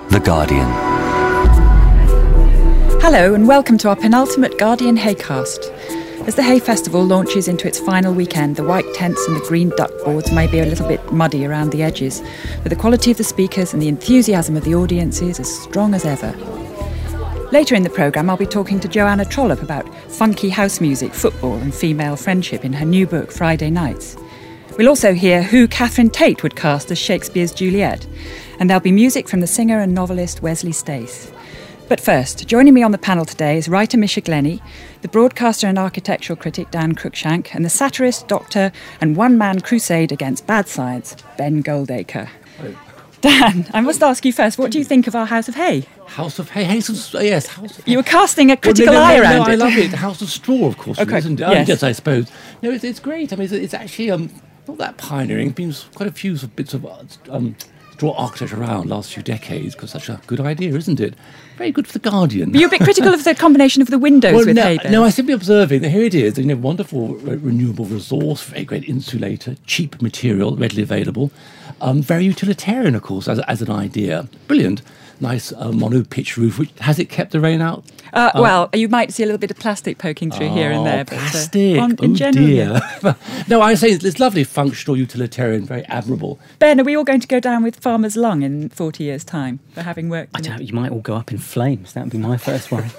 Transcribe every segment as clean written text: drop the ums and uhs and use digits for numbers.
The Guardian. Hello and welcome to our penultimate Guardian Haycast. As the Hay Festival launches into its final weekend, the white tents and the green duckboards may be a little bit muddy around the edges, but the quality of the speakers and the enthusiasm of the audience is as strong as ever. Later in the programme, I'll be talking to Joanna Trollope about funky house music, football and female friendship in her new book, Friday Nights. We'll also hear who Catherine Tate would cast as Shakespeare's Juliet, and there'll be music from the singer and novelist Wesley Stace. But first, joining me on the panel today is writer Misha Glenny, the broadcaster and architectural critic Dan Cruikshank, and the satirist, doctor and one-man crusade against bad science, Ben Goldacre. Dan, I must ask you first, what do you think of our House of Hay? House of Hay, yes, House of Hay. You were casting a critical eye around it. I love it. House of Straw, of course, okay. Isn't it? Yes. Yes, I suppose. No, it's great. I mean, it's actually not that pioneering. There's been quite a few bits of straw architecture around last few decades, because such a good idea, isn't it? Very good for The Guardian. But you're a bit critical of the combination of the windows with hay bales. No, I'm simply observing that here it is, wonderful renewable resource, very great insulator, cheap material, readily available, very utilitarian, of course, as an idea. Brilliant. Nice mono-pitch roof, which has it kept the rain out? Well, you might see a little bit of plastic poking through here and there. Plastic, but in general, dear. Yeah. No, I say it's lovely, functional, utilitarian, very admirable. Ben, are we all going to go down with Farmer's Lung in 40 years' time for having worked? I don't know, you might all go up in flames. That would be my first one.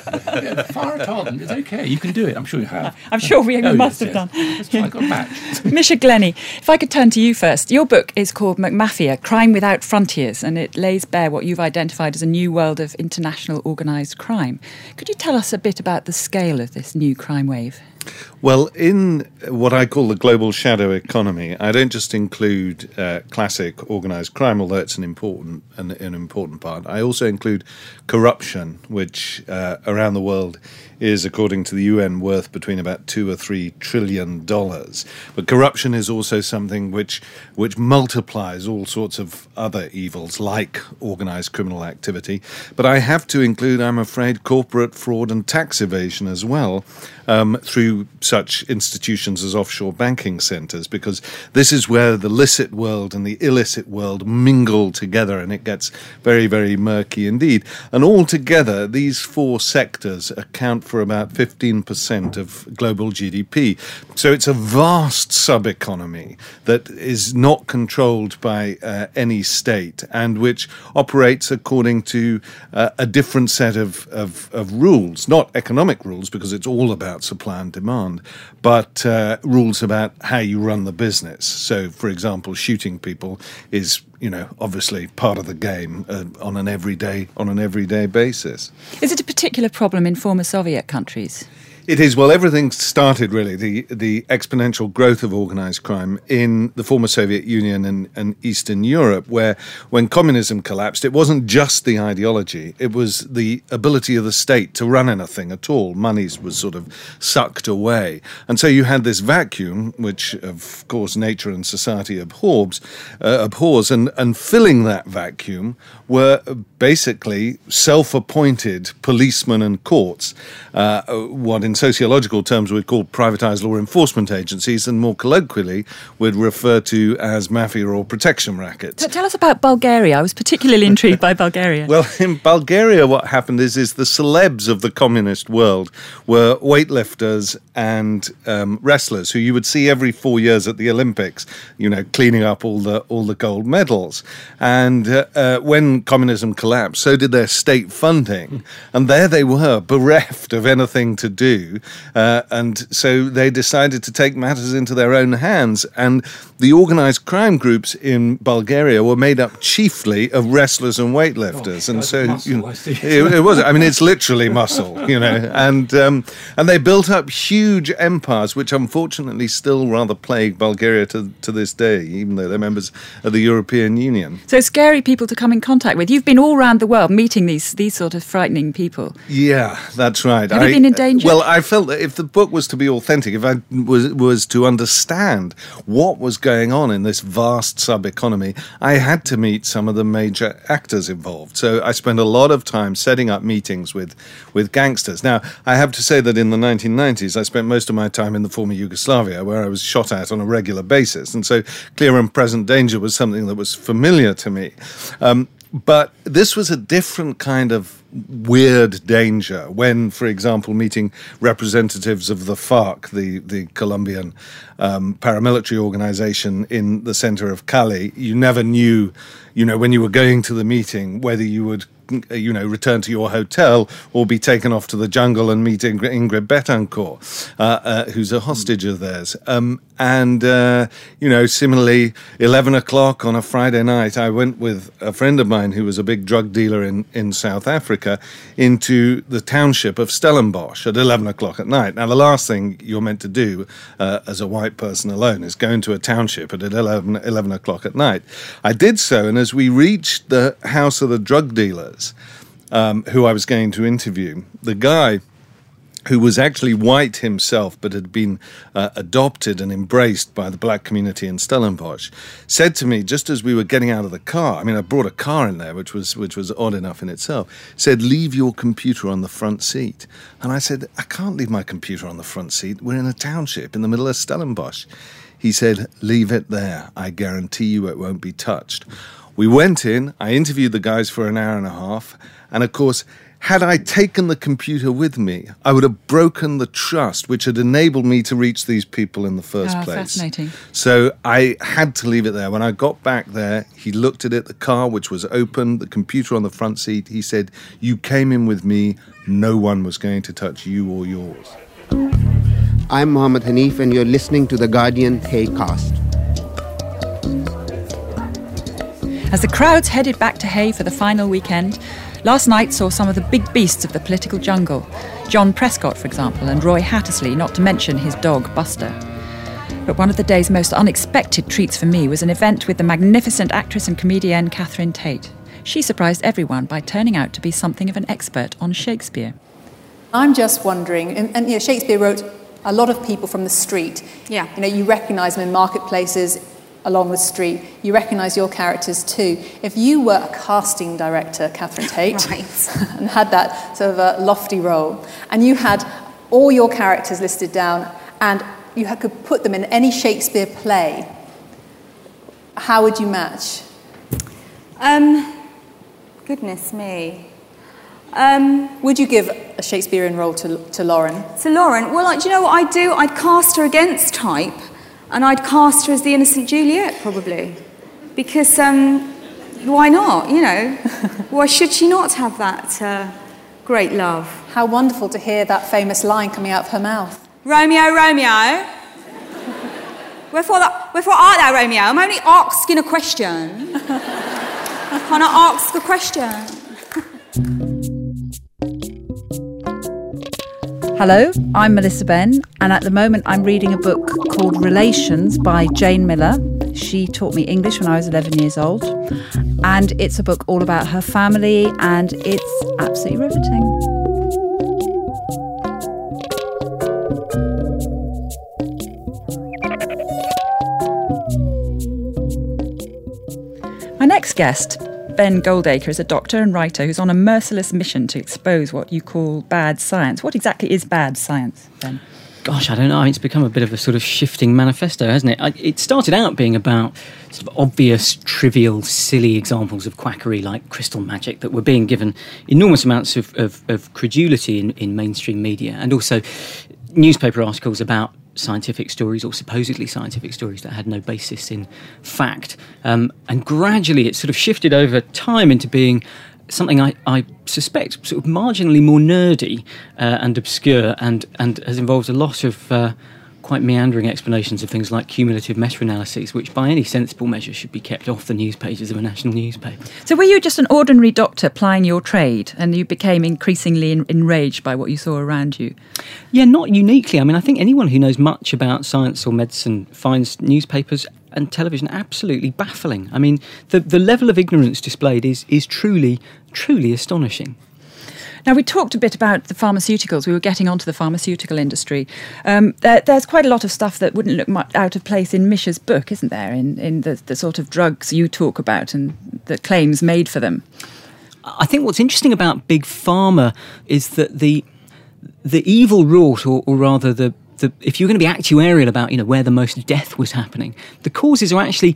Fire retardant, it's okay. You can do it. I'm sure you have. I'm sure we must have done. Let's try. Got a match. Misha Glenny, if I could turn to you first. Your book is called McMafia, Crime Without Frontiers, and it lays bare what you've identified as a new world of international organised crime. Could you tell us a bit about the scale of this new crime wave? Well, in what I call the global shadow economy, I don't just include classic organised crime, although it's an important part. I also include corruption, which around the world is, according to the UN, worth between about $2 or $3 trillion. But corruption is also something which multiplies all sorts of other evils, like organised criminal activity. But I have to include, I'm afraid, corporate fraud and tax evasion as well, through such institutions as offshore banking centres, because this is where the licit world and the illicit world mingle together, and it gets very, very murky indeed. And altogether, these four sectors account for about 15% of global GDP. So it's a vast sub-economy that is not controlled by any state, and which operates according to a different set of rules, not economic rules, because it's all about supply and demand, but rules about how you run the business. So, for example, shooting people is, obviously part of the game on an everyday basis. Is it a particular problem in former Soviet countries? It is. Well, everything started, really, the exponential growth of organised crime in the former Soviet Union and Eastern Europe, where when communism collapsed, it wasn't just the ideology, it was the ability of the state to run anything at all. Money was sort of sucked away. And so you had this vacuum, which, of course, nature and society abhors, and filling that vacuum were basically self-appointed policemen and courts, what in sociological terms we'd call privatized law enforcement agencies, and more colloquially would refer to as mafia or protection rackets. Tell us about Bulgaria. I was particularly intrigued by Bulgaria. Well, in Bulgaria, what happened is the celebs of the communist world were weightlifters and wrestlers who you would see every 4 years at the Olympics, cleaning up all the gold medals. And when communism collapsed, so did their state funding, and there they were, bereft of anything to do. And so they decided to take matters into their own hands. And the organised crime groups in Bulgaria were made up chiefly of wrestlers and weightlifters. And so it was. I mean, it's literally muscle, And they built up huge empires, which unfortunately still rather plague Bulgaria to this day, even though they're members of the European Union. So scary people to come in contact with. You've been all around the world meeting these sort of frightening people. Yeah, that's right. Have you been in danger? Well, I felt that if the book was to be authentic, if I was to understand what was going on in this vast sub-economy, I had to meet some of the major actors involved. So I spent a lot of time setting up meetings with gangsters. Now, I have to say that in the 1990s, I spent most of my time in the former Yugoslavia, where I was shot at on a regular basis. And so clear and present danger was something that was familiar to me. But this was a different kind of weird danger when, for example, meeting representatives of the FARC, the Colombian paramilitary organization in the center of Cali, you never knew, when you were going to the meeting, whether you would return to your hotel or be taken off to the jungle and meet Ingrid Betancourt, who's a hostage of theirs. Similarly, 11 o'clock on a Friday night, I went with a friend of mine who was a big drug dealer in South Africa into the township of Stellenbosch at 11 o'clock at night. Now, the last thing you're meant to do as a white person alone is go into a township at 11 o'clock at night. I did so, and as we reached the house of the drug dealers, who I was going to interview, the guy, who was actually white himself but had been adopted and embraced by the black community in Stellenbosch, said to me just as we were getting out of the car, I brought a car in there, which was odd enough in itself, said, "Leave your computer on the front seat." And I said, "I can't leave my computer on the front seat. We're in a township in the middle of Stellenbosch." He said, "Leave it there. I guarantee you it won't be touched." We went in, I interviewed the guys for an hour and a half, and of course, had I taken the computer with me, I would have broken the trust which had enabled me to reach these people in the first place. Fascinating. So I had to leave it there. When I got back there, he looked at it, the car, which was open, the computer on the front seat. He said, "You came in with me. No one was going to touch you or yours." I'm Mohammed Hanif, and you're listening to The Guardian Haycast. As the crowds headed back to Hay for the final weekend, last night saw some of the big beasts of the political jungle. John Prescott, for example, and Roy Hattersley, not to mention his dog, Buster. But one of the day's most unexpected treats for me was an event with the magnificent actress and comedienne Catherine Tate. She surprised everyone by turning out to be something of an expert on Shakespeare. I'm just wondering, and Shakespeare wrote a lot of people from the street. Yeah. You recognise them in marketplaces, along the street. You recognise your characters too. If you were a casting director, Catherine Tate, Right. and had that sort of a lofty role, and you had all your characters listed down, and you could put them in any Shakespeare play, how would you match? Goodness me. Would you give a Shakespearean role to Lauren? To Lauren, well, do you know what I'd do? I'd cast her against type, and I'd cast her as the innocent Juliet, probably. Because, why not, Why should she not have that great love? How wonderful to hear that famous line coming out of her mouth. Romeo, Romeo. Wherefore art thou, Romeo? I'm only asking a question. Can I ask a question? Hello, I'm Melissa Benn, and at the moment I'm reading a book called Relations by Jane Miller. She taught me English when I was 11 years old, and it's a book all about her family, and it's absolutely riveting. My next guest, Ben Goldacre, is a doctor and writer who's on a merciless mission to expose what you call bad science. What exactly is bad science, Ben? Gosh, I don't know. It's become a bit of a sort of shifting manifesto, hasn't it? It started out being about sort of obvious, trivial, silly examples of quackery like crystal magic that were being given enormous amounts of credulity in mainstream media, and also newspaper articles about scientific stories or supposedly scientific stories that had no basis in fact. And gradually it sort of shifted over time into being something I suspect sort of marginally more nerdy and obscure and has involved a lot of quite meandering explanations of things like cumulative meta-analyses, which by any sensible measure should be kept off the news pages of a national newspaper. So were you just an ordinary doctor plying your trade and you became increasingly enraged by what you saw around you? Yeah, not uniquely. I mean, I think anyone who knows much about science or medicine finds newspapers and television absolutely baffling. I mean, the level of ignorance displayed is truly, truly astonishing. Now, we talked a bit about the pharmaceuticals. We were getting onto the pharmaceutical industry. There's quite a lot of stuff that wouldn't look much out of place in Misha's book, isn't there, in the sort of drugs you talk about and the claims made for them? I think what's interesting about Big Pharma is that the evil wrought, or rather if you're going to be actuarial about where the most death was happening, the causes are actually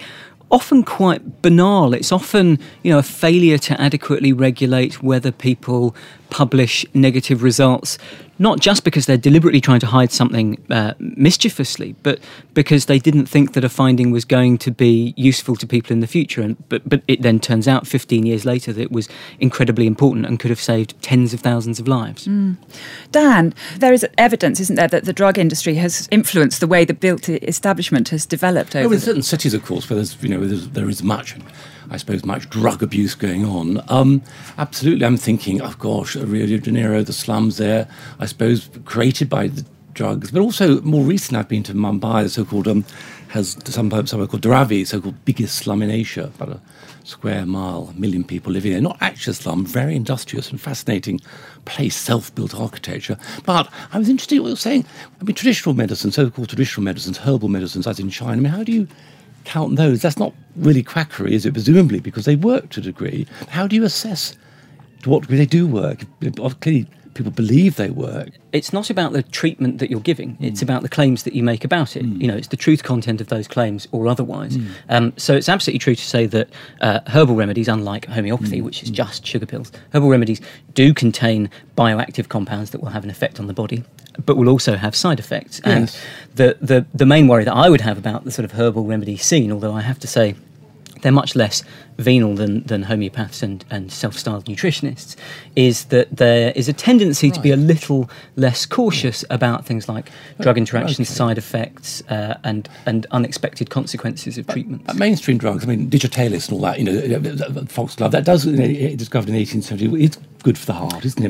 often quite banal. It's often, a failure to adequately regulate whether people publish negative results, not just because they're deliberately trying to hide something mischievously, but because they didn't think that a finding was going to be useful to people in the future. But it then turns out 15 years later that it was incredibly important and could have saved tens of thousands of lives. Dan, there is evidence, isn't there, that the drug industry has influenced the way the built establishment has developed over... in certain cities, of course, where there is much, I suppose, much drug abuse going on. Absolutely, I'm thinking, of course, Rio de Janeiro, the slums there, I suppose, created by the drugs. But also, more recently, I've been to Mumbai, the so-called, has somewhere called Dharavi, so-called biggest slum in Asia, about a square mile, 1 million people living there. Not actually a slum, very industrious and fascinating place, self-built architecture. But I was interested in what you were saying. Traditional medicine, so-called traditional medicines, herbal medicines, as in China, how do you count those? That's not really quackery, is it? Presumably, because they work to a degree. How do you assess to what degree they do work? Clearly, people believe they work. It's not about the treatment that you're giving. It's about the claims that you make about it. It's the truth content of those claims or otherwise. So it's absolutely true to say that herbal remedies, unlike homeopathy, which is just sugar pills, herbal remedies do contain bioactive compounds that will have an effect on the body, but will also have side effects. Yes. And the main worry that I would have about the sort of herbal remedy scene, although I have to say they're much less venal than homeopaths and self-styled nutritionists, is that there is a tendency to be a little less cautious about things like drug interactions, side effects, and unexpected consequences of treatments. Mainstream drugs, digitalis and all that, foxglove, that does, discovered in the 18th century, it's good for the heart, isn't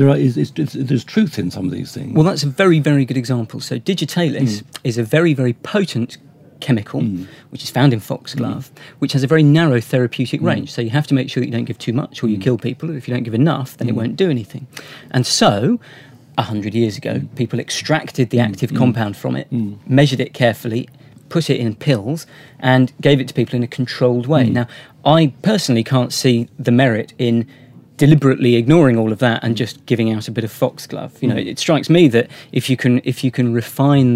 it? There's truth in some of these things. Well, that's a very, very good example. So digitalis is a very, very potent chemical, which is found in foxglove, which has a very narrow therapeutic range. So you have to make sure that you don't give too much or you kill people. If you don't give enough, then it won't do anything. And so, 100 years ago, people extracted the active compound from it, measured it carefully, put it in pills, and gave it to people in a controlled way. Now, I personally can't see the merit in deliberately ignoring all of that and just giving out a bit of foxglove. It strikes me that if you can refine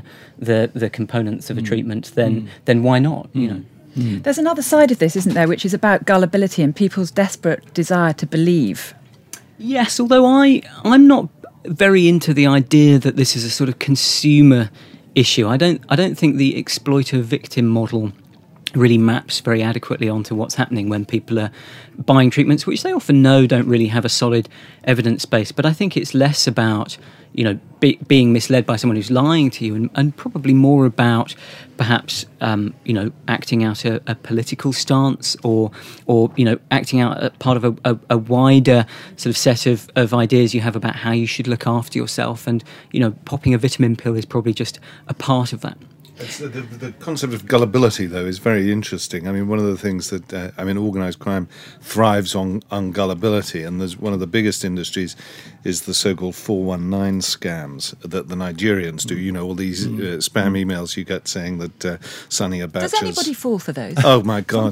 the components of a treatment, then why not? There's another side of this, isn't there, which is about gullibility and people's desperate desire to believe. Yes, although I'm not very into the idea that this is a sort of consumer issue. I don't think the exploiter victim model really maps very adequately onto what's happening when people are buying treatments, which they often know don't really have a solid evidence base. But I think it's less about, being misled by someone who's lying to you, and probably more about perhaps, acting out a political stance or acting out a part of a wider sort of set of ideas you have about how you should look after yourself. And, popping a vitamin pill is probably just a part of that. The concept of gullibility, though, is very interesting. One of the things that, organised crime thrives on gullibility, and there's one of the biggest industries is the so-called 419 scams that the Nigerians do. All these spam emails you get saying that Sani Abacha... Does anybody fall for those? Oh, my God.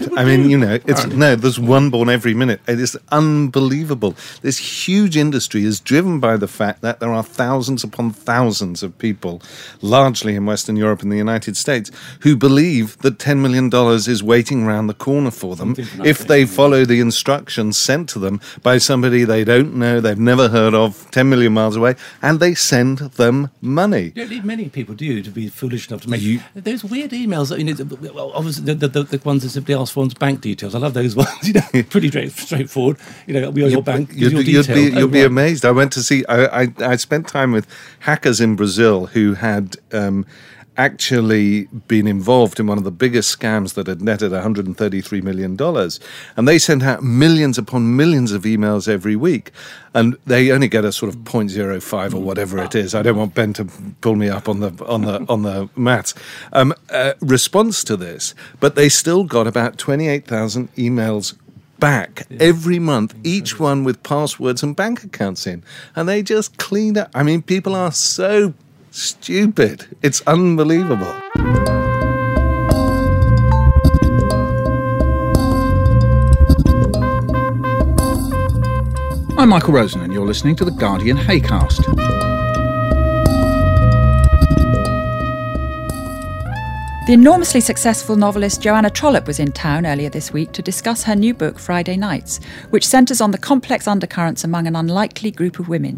There's one born every minute. It is unbelievable. This huge industry is driven by the fact that there are thousands upon thousands of people, largely in Western Europe and the United States, who believe that $10 million is waiting around the corner for them if they follow the instructions sent to them by somebody they don't know, they've never heard of, 10 million miles away, and they send them money. You don't need many people, do you, to be foolish enough to make... Those weird emails, obviously the ones that simply ask for one's bank details. I love those ones, pretty straightforward. We are your bank, you'll be amazed. I went to see... I spent time with hackers in Brazil who had... actually been involved in one of the biggest scams that had netted $133 million. And they sent out millions upon millions of emails every week. And they only get a sort of 0.05 or whatever it is. I don't want Ben to pull me up on the maths. Response to this. But they still got about 28,000 emails back every month, each one with passwords and bank accounts in. And they just cleaned up. People are so stupid. It's unbelievable. I'm Michael Rosen and you're listening to The Guardian Haycast. The enormously successful novelist Joanna Trollope was in town earlier this week to discuss her new book, Friday Nights, which centres on the complex undercurrents among an unlikely group of women.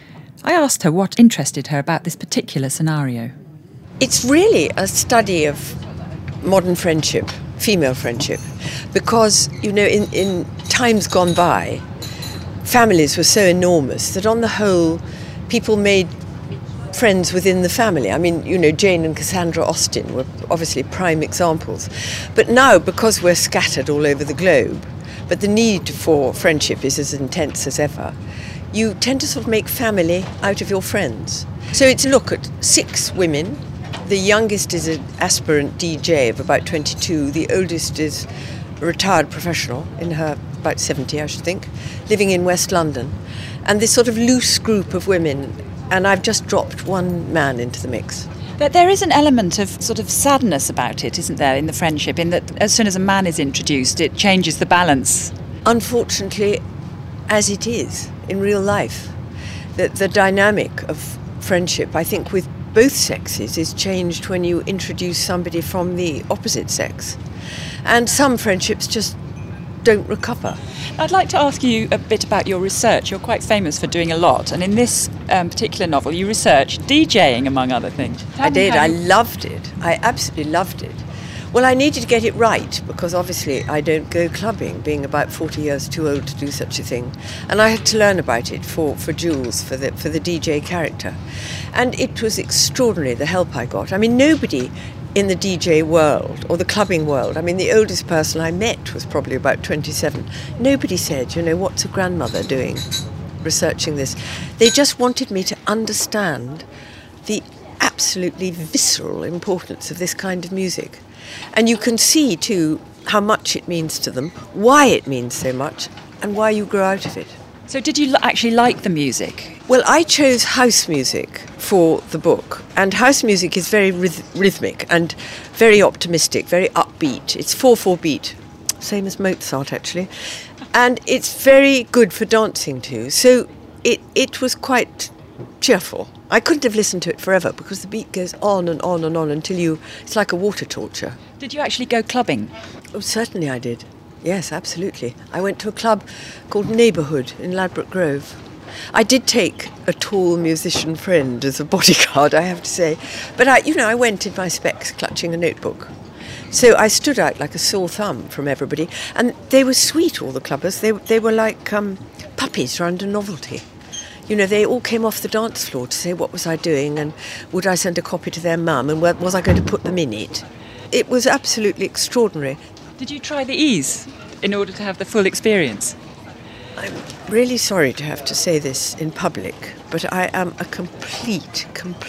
I asked her what interested her about this particular scenario. It's really a study of modern friendship, female friendship, because, in times gone by, families were so enormous that on the whole, people made friends within the family. I mean, Jane and Cassandra Austen were obviously prime examples. But now, because we're scattered all over the globe, but the need for friendship is as intense as ever, you tend to sort of make family out of your friends. So it's a look at 6 women. The youngest is an aspirant DJ of about 22. The oldest is a retired professional, in her about 70, I should think, living in West London. And this sort of loose group of women. And I've just dropped one man into the mix. But there is an element of sort of sadness about it, isn't there, in the friendship, in that as soon as a man is introduced, it changes the balance. Unfortunately, as it is in real life, the dynamic of friendship, I think, with both sexes is changed when you introduce somebody from the opposite sex. And some friendships just don't recover. I'd like to ask you a bit about your research. You're quite famous for doing a lot, and in this particular novel you researched DJing, among other things. I did. I loved it. I absolutely loved it. Well, I needed to get it right, because obviously I don't go clubbing, being about 40 years too old to do such a thing. And I had to learn about it for Jules, for the DJ character. And it was extraordinary, the help I got. I mean, nobody in the DJ world or the clubbing world, I mean, the oldest person I met was probably about 27. Nobody said, what's a grandmother doing researching this? They just wanted me to understand the absolutely visceral importance of this kind of music. And you can see, too, how much it means to them, why it means so much, and why you grow out of it. So did you actually like the music? Well, I chose house music for the book, and house music is very rhythmic and very optimistic, very upbeat. It's 4/4 beat, same as Mozart, actually, and it's very good for dancing too. So it was quite cheerful. I couldn't have listened to it forever, because the beat goes on and on and on until it's like a water torture. Did you actually go clubbing? Oh, certainly I did. Yes, absolutely. I went to a club called Neighbourhood in Ladbroke Grove. I did take a tall musician friend as a bodyguard, I have to say. But I went in my specs clutching a notebook. So I stood out like a sore thumb from everybody. And they were sweet, all the clubbers. They were like puppies round a novelty. They all came off the dance floor to say what was I doing and would I send a copy to their mum and was I going to put them in it. It was absolutely extraordinary. Did you try the ease in order to have the full experience? I'm really sorry to have to say this in public, but I am a complete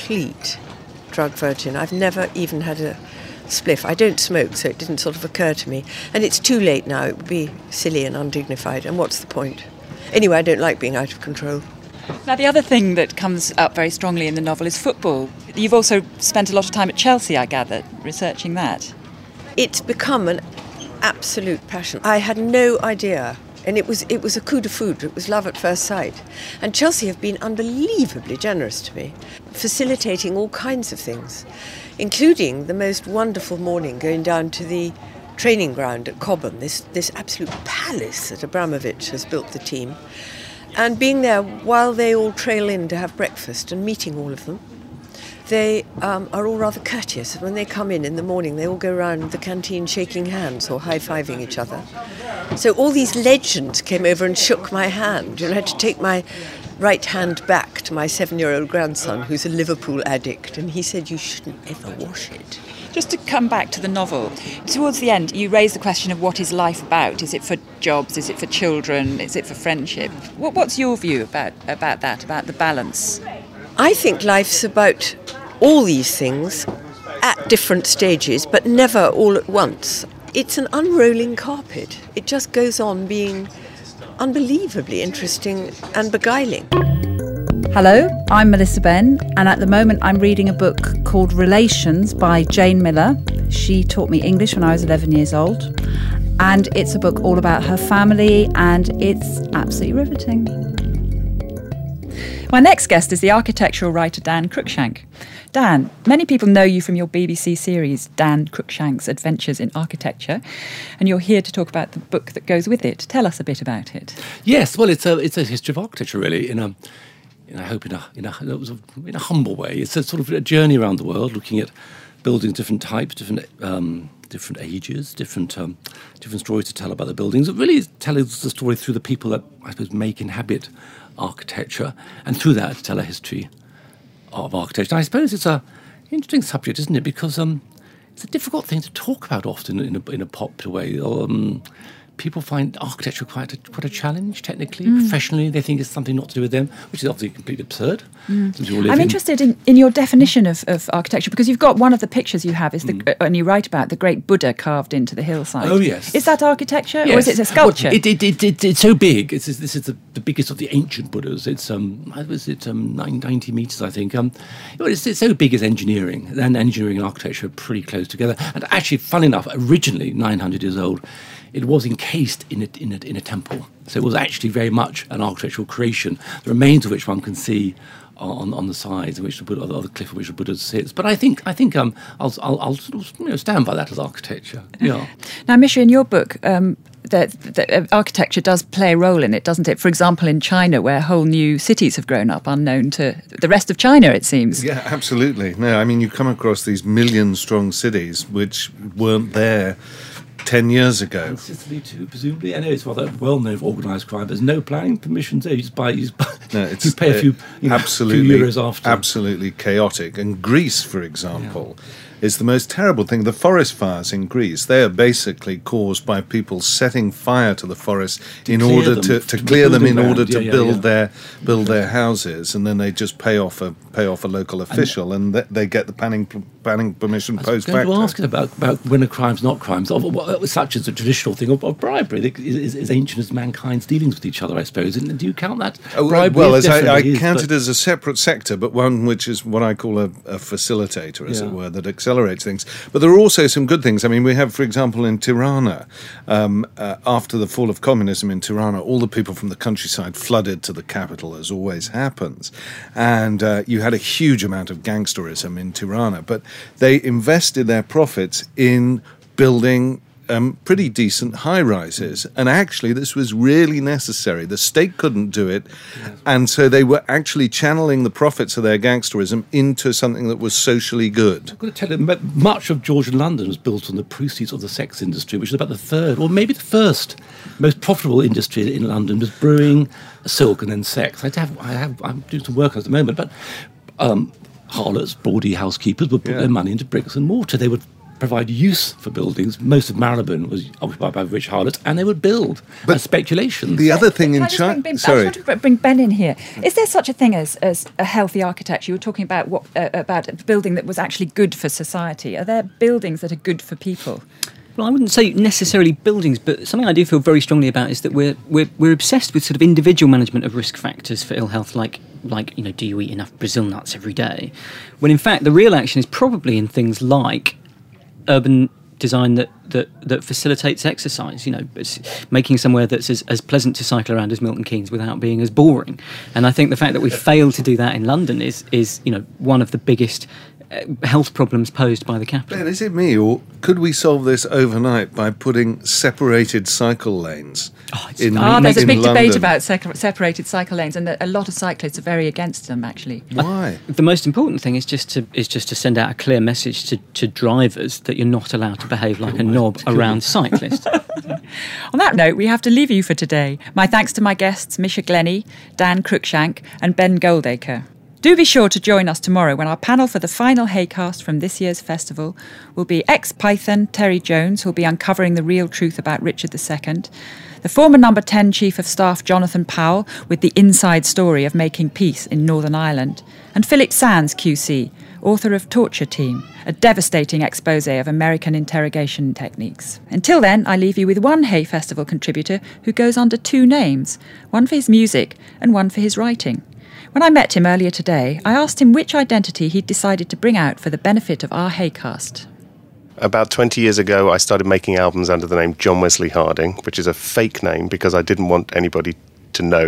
drug virgin. I've never even had a spliff. I don't smoke, so it didn't sort of occur to me. And it's too late now. It would be silly and undignified. And what's the point? Anyway, I don't like being out of control. Now, the other thing that comes up very strongly in the novel is football. You've also spent a lot of time at Chelsea, I gather, researching that. It's become an absolute passion. I had no idea. And it was a coup de foudre. It was love at first sight. And Chelsea have been unbelievably generous to me, facilitating all kinds of things, including the most wonderful morning going down to the training ground at Cobham, this absolute palace that Abramovich has built the team, and being there while they all trail in to have breakfast and meeting all of them. They are all rather courteous. When they come in the morning, they all go around the canteen shaking hands or high-fiving each other. So all these legends came over and shook my hand. I had to take my right hand back to my 7-year-old grandson, who's a Liverpool addict, and he said, "You shouldn't ever wash it." Just to come back to the novel, towards the end, you raise the question of what is life about? Is it for jobs? Is it for children? Is it for friendship? What's your view about that, about the balance? I think life's about all these things at different stages, but never all at once. It's an unrolling carpet. It just goes on being unbelievably interesting and beguiling. Hello, I'm Melissa Benn, and at the moment I'm reading a book called Relations by Jane Miller. She taught me English when I was 11 years old, and it's a book all about her family, and it's absolutely riveting. My next guest is the architectural writer Dan Cruikshank. Dan, many people know you from your BBC series, Dan Cruikshank's Adventures in Architecture, and you're here to talk about the book that goes with it. Tell us a bit about it. Yes, well, it's a history of architecture, really, in a humble way. It's a sort of a journey around the world, looking at buildings, different types, different ages, different stories to tell about the buildings. It really tells the story through the people that, I suppose, inhabit architecture, and through that tell a history of architecture. And I suppose it's an interesting subject, isn't it? Because it's a difficult thing to talk about often in a popular way. People find architecture quite a challenge, technically, professionally. They think it's something not to do with them, which is obviously completely absurd. I'm interested in your definition of architecture, because you've got one of the pictures you have, and you write about the great Buddha carved into the hillside. Oh, yes. Is that architecture, yes. or is it a sculpture? Well, it's so big. This is the biggest of the ancient Buddhas. It's 90 metres, I think. It's so big as engineering. And engineering and architecture are pretty close together. And actually, fun enough, originally 900 years old, it was encased in a temple. So it was actually very much an architectural creation, the remains of which one can see on the sides, in which the Buddha, or the cliff on which the Buddha sits. But I think I'll sort of, stand by that as architecture. Yeah. Now, Misha, in your book, the architecture does play a role in it, doesn't it? For example, in China, where whole new cities have grown up unknown to the rest of China, it seems. Yeah, absolutely. No, I mean, you come across these million-strong cities which weren't there 10 years ago. And Sicily too, presumably. I know it's rather well-known for organised crime. There's no planning permissions there. You pay a few euros after. Absolutely chaotic. And Greece, for example, is the most terrible thing. The forest fires in Greece, they are basically caused by people setting fire to the forest in order to clear them in order to build their houses, and then they just pay off a local official, and they get the planning permission post facto. I was going to ask it about when are crimes not crimes, such as a traditional thing of bribery is ancient as mankind's dealings with each other, I suppose. And do you count that? Well, as I count it as a separate sector, but one which is what I call a facilitator, as it were, that accelerates things. But there are also some good things. I mean, we have, for example, in Tirana, after the fall of communism in Tirana, all the people from the countryside flooded to the capital, as always happens. And you had a huge amount of gangsterism in Tirana, but they invested their profits in building pretty decent high-rises. And actually, this was really necessary. The state couldn't do it. And so they were actually channeling the profits of their gangsterism into something that was socially good. I've got to tell you, much of Georgian London was built on the proceeds of the sex industry, which is about the third, or maybe the first most profitable industry in London, was brewing, silk, and then sex. I'm doing some work on it at the moment, but harlots, bawdy housekeepers would put their money into bricks and mortar. They would provide use for buildings. Most of Marylebone was occupied by rich harlots, and they would build speculations. The other thing in China... I want to bring Ben in here. Is there such a thing as a healthy architecture? You were talking about about a building that was actually good for society. Are there buildings that are good for people? Well, I wouldn't say necessarily buildings, but something I do feel very strongly about is that we're obsessed with sort of individual management of risk factors for ill health, like do you eat enough Brazil nuts every day? When in fact the real action is probably in things like urban design that facilitates exercise, making somewhere that's as pleasant to cycle around as Milton Keynes without being as boring. And I think the fact that we failed to do that in London is one of the biggest health problems posed by the capital. Ben, is it me, or could we solve this overnight by putting separated cycle lanes in London? There's a big debate about separated cycle lanes, and a lot of cyclists are very against them, actually. Why? The most important thing is just to send out a clear message to drivers that you're not allowed to behave like a knob around cyclists. On that note, we have to leave you for today. My thanks to my guests, Misha Glenny, Dan Cruikshank, and Ben Goldacre. Do be sure to join us tomorrow when our panel for the final Haycast from this year's festival will be ex-Python Terry Jones, who'll be uncovering the real truth about Richard II, the former No. 10 Chief of Staff Jonathan Powell with the inside story of making peace in Northern Ireland, and Philip Sands QC, author of Torture Team, a devastating expose of American interrogation techniques. Until then, I leave you with one Hay Festival contributor who goes under two names, one for his music and one for his writing. When I met him earlier today, I asked him which identity he'd decided to bring out for the benefit of our Haycast. About 20 years ago, I started making albums under the name John Wesley Harding, which is a fake name because I didn't want anybody to know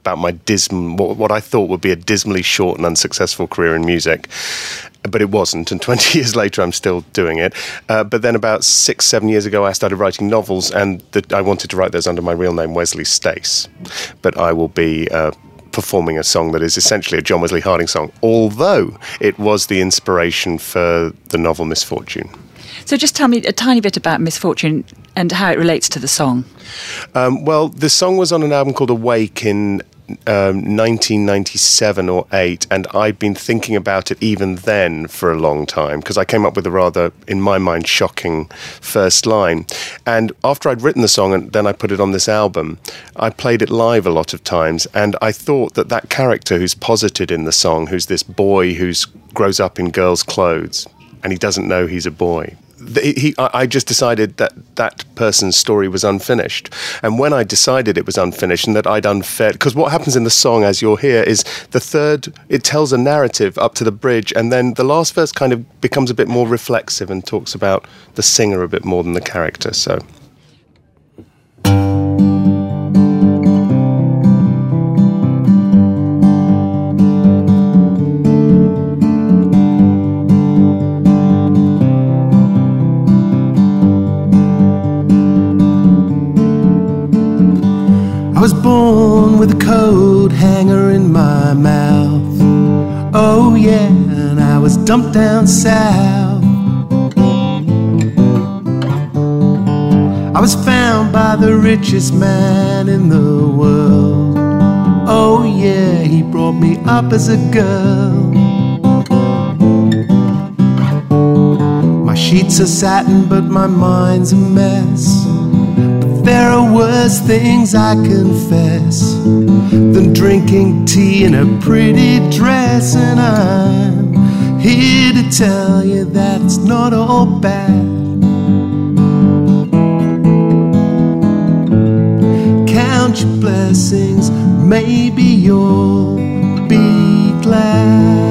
about my what I thought would be a dismally short and unsuccessful career in music. But it wasn't, and 20 years later I'm still doing it. But then about 6-7 years ago I started writing novels, and I wanted to write those under my real name, Wesley Stace. But I will be performing a song that is essentially a John Wesley Harding song, although it was the inspiration for the novel Misfortune. So just tell me a tiny bit about Misfortune and how it relates to the song. Well, the song was on an album called Awake in 1997 or 8, and I'd been thinking about it even then for a long time, because I came up with a rather, in my mind, shocking first line. And after I'd written the song and then I put it on this album, I played it live a lot of times, and I thought that character who's posited in the song, who's this boy who grows up in girls' clothes and he doesn't know he's a boy, I just decided that person's story was unfinished. And when I decided it was unfinished and that I'd because what happens in the song, as you'll hear, is it tells a narrative up to the bridge, and then the last verse kind of becomes a bit more reflexive and talks about the singer a bit more than the character. So. I was born with a coat hanger in my mouth. Oh yeah, and I was dumped down south. I was found by the richest man in the world. Oh yeah, he brought me up as a girl. My sheets are satin, but my mind's a mess. There are worse things, I confess, than drinking tea in a pretty dress. And I'm here to tell you that it's not all bad. Count your blessings, maybe you'll be glad.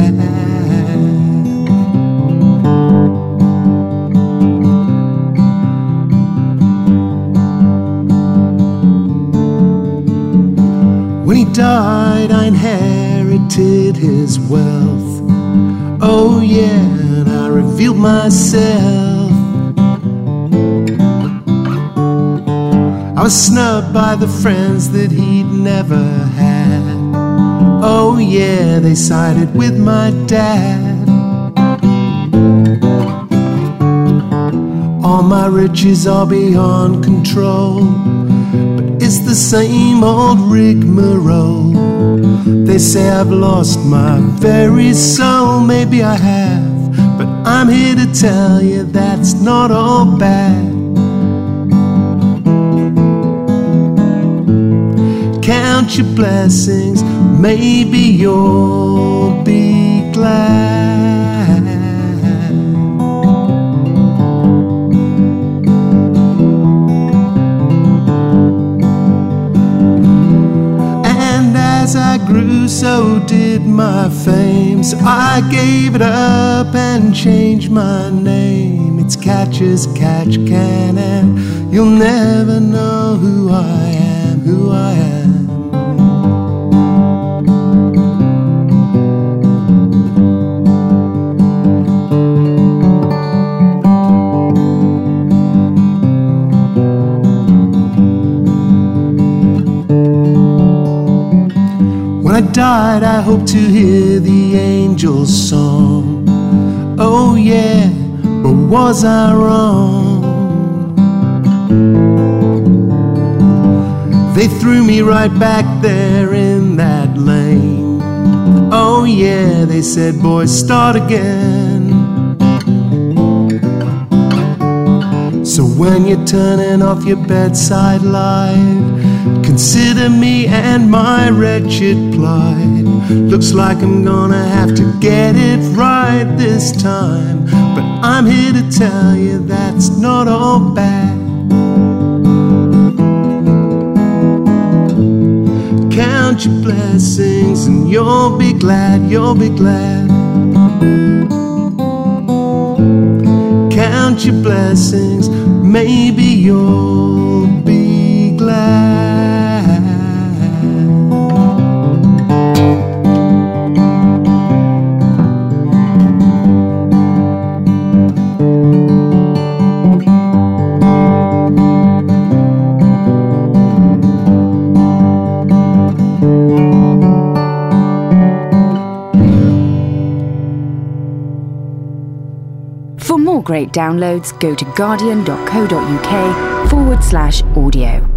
When he died, I inherited his wealth. Oh yeah, and I revealed myself. I was snubbed by the friends that he'd never had. Oh yeah, they sided with my dad. All my riches are beyond control, it's the same old rigmarole. They say I've lost my very soul. Maybe I have, but I'm here to tell you that's not all bad. Count your blessings, maybe you'll be glad. As I grew, so did my fame. So I gave it up and changed my name. It's catch as catch can, and you'll never know who I am, who I am. When I died, I hope to hear the angels' song. Oh yeah, but was I wrong? They threw me right back there in that lane. Oh yeah, they said, boys, start again. So when you're turning off your bedside light, consider me and my wretched plight. Looks like I'm gonna have to get it right this time, but I'm here to tell you that's not all bad. Count your blessings and you'll be glad, you'll be glad. Count your blessings, maybe you'll be glad. For more great downloads, go to guardian.co.uk/audio.